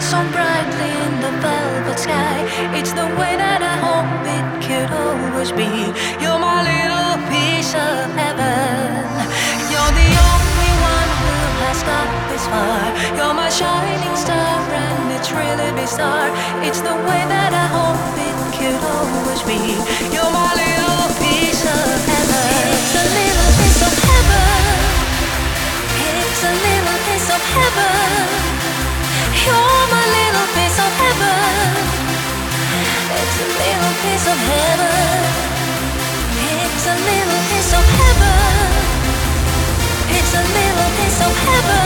so brightly in the velvet sky. It's the way that I hope it could always be. You're my little piece of heaven. You're the only one who has got this far. You're my shining star, and it's really bizarre. It's the way that I hope it could always be. You're my little piece of heaven. It's a little piece of heaven. It's a little piece of heaven. You're my little piece of heaven. It's a little piece of heaven. It's a little piece of heaven. It's a little piece of heaven.